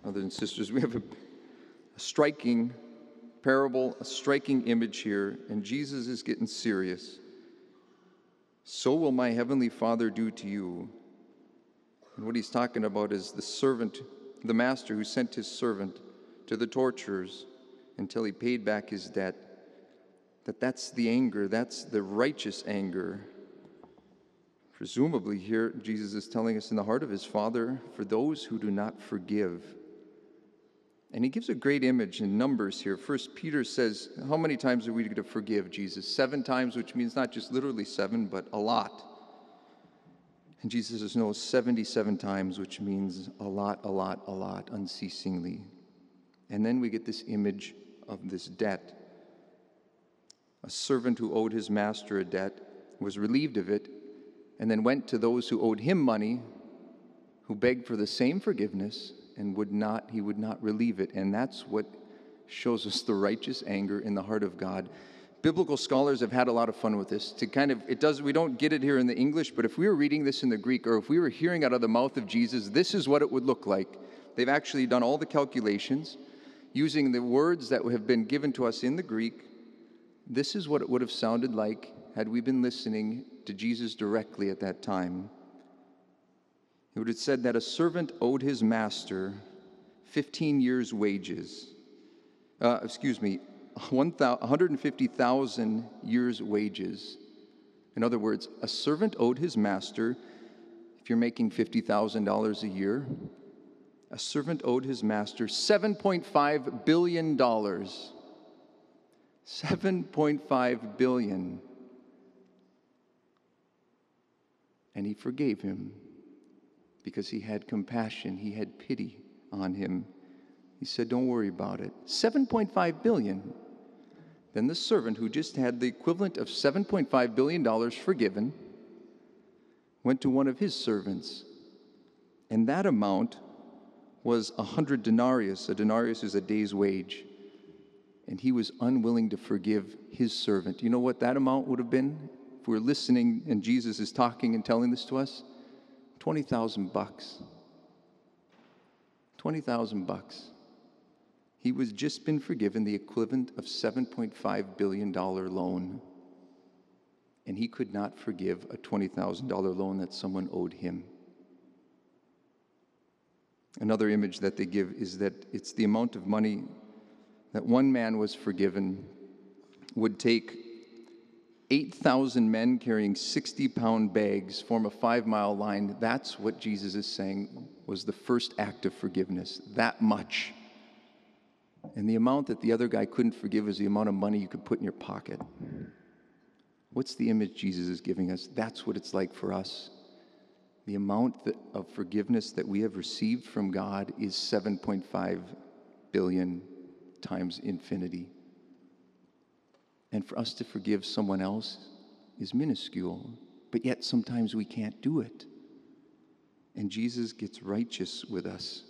brothers and sisters, we have a striking parable, a striking image here, and Jesus is getting serious. So will my heavenly Father do to you. And what he's talking about is the servant, the master who sent his servant to the torturers until he paid back his debt. That's the anger, that's the righteous anger. Presumably here, Jesus is telling us in the heart of his Father, for those who do not forgive. And he gives a great image in Numbers here. First Peter says, how many times are we to forgive, Jesus? 7 times, which means not just literally 7, but a lot. And Jesus says, no, 77 times, which means a lot, unceasingly. And then we get this image of this debt. A servant who owed his master a debt was relieved of it, and then went to those who owed him money, who begged for the same forgiveness, and he would not relieve it. And that's what shows us the righteous anger in the heart of God. Biblical scholars have had a lot of fun with this. We don't get it here in the English, but if we were reading this in the Greek, or if we were hearing out of the mouth of Jesus, this is what it would look like. They've actually done all the calculations using the words that have been given to us in the Greek. This is what it would have sounded like had we been listening to Jesus directly at that time. It would have said that a servant owed his master 15 years' wages. 150,000 years' wages. In other words, a servant owed his master, if you're making $50,000 a year, a servant owed his master $7.5 billion. $7.5 billion. And he forgave him because he had compassion, he had pity on him. He said, don't worry about it. $7.5 billion. Then the servant who just had the equivalent of $7.5 billion forgiven went to one of his servants. And that amount was 100 denarius. A denarius is a day's wage. And he was unwilling to forgive his servant. You know what that amount would have been? If we're listening and Jesus is talking and telling this to us, $20,000. $20,000. He was just been forgiven the equivalent of $7.5 billion loan. And he could not forgive a $20,000 loan that someone owed him. Another image that they give is that it's the amount of money that one man was forgiven would take 8,000 men carrying 60-pound bags form a 5-mile line. That's what Jesus is saying was the first act of forgiveness, that much. And the amount that the other guy couldn't forgive is the amount of money you could put in your pocket. What's the image Jesus is giving us? That's what it's like for us. The amount of forgiveness that we have received from God is 7.5 billion times infinity. And for us to forgive someone else is minuscule, but yet sometimes we can't do it. And Jesus gets righteous with us.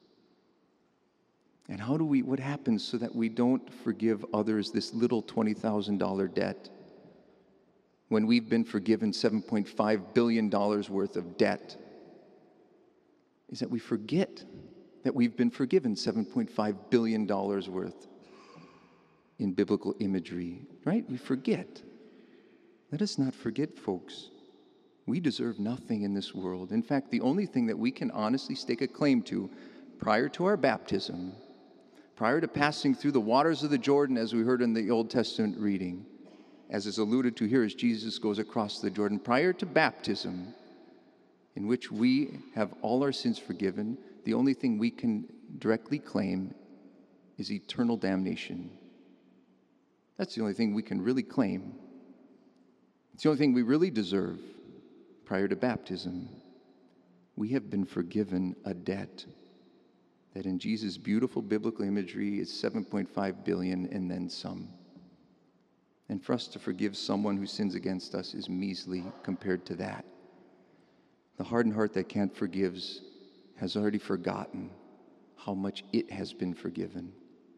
And what happens so that we don't forgive others this little $20,000 debt when we've been forgiven $7.5 billion worth of debt? Is that we forget that we've been forgiven $7.5 billion worth in biblical imagery, right? We forget. Let us not forget, folks. We deserve nothing in this world. In fact, the only thing that we can honestly stake a claim to prior to our baptism, prior to passing through the waters of the Jordan, as we heard in the Old Testament reading, as is alluded to here as Jesus goes across the Jordan, prior to baptism, in which we have all our sins forgiven, the only thing we can directly claim is eternal damnation. That's the only thing we can really claim. It's the only thing we really deserve prior to baptism. We have been forgiven a debt that in Jesus' beautiful biblical imagery is 7.5 billion and then some. And for us to forgive someone who sins against us is measly compared to that. The hardened heart that can't forgive has already forgotten how much it has been forgiven.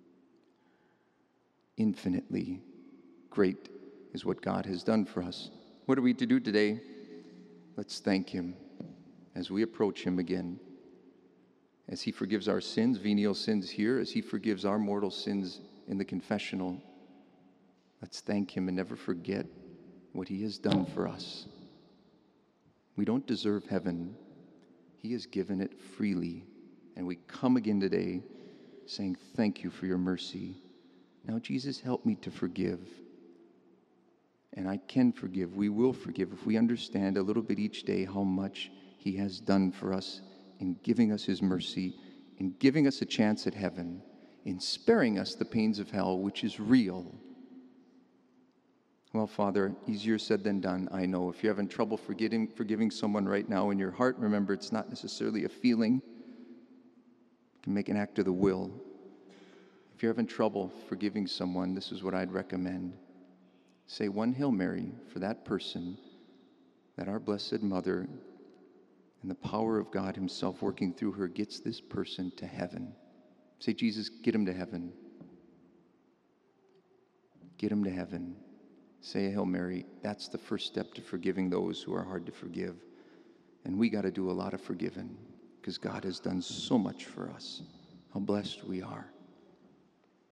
Infinitely great is what God has done for us. What are we to do today? Let's thank Him as we approach Him again. as he forgives our sins, venial sins here, as he forgives our mortal sins in the confessional. Let's thank him and never forget what he has done for us. We don't deserve heaven. He has given it freely. And we come again today saying, thank you for your mercy. Now, Jesus, help me to forgive. And I can forgive. We will forgive if we understand a little bit each day how much he has done for us in giving us his mercy, in giving us a chance at heaven, in sparing us the pains of hell, which is real. Well, Father, easier said than done, I know. If you're having trouble forgiving someone right now in your heart, remember it's not necessarily a feeling. You can make an act of the will. If you're having trouble forgiving someone, this is what I'd recommend. Say one Hail Mary for that person, that our Blessed Mother and the power of God himself working through her gets this person to heaven. Say, Jesus, get him to heaven. Get him to heaven. Say a Hail Mary. That's the first step to forgiving those who are hard to forgive. And we got to do a lot of forgiving because God has done so much for us. How blessed we are.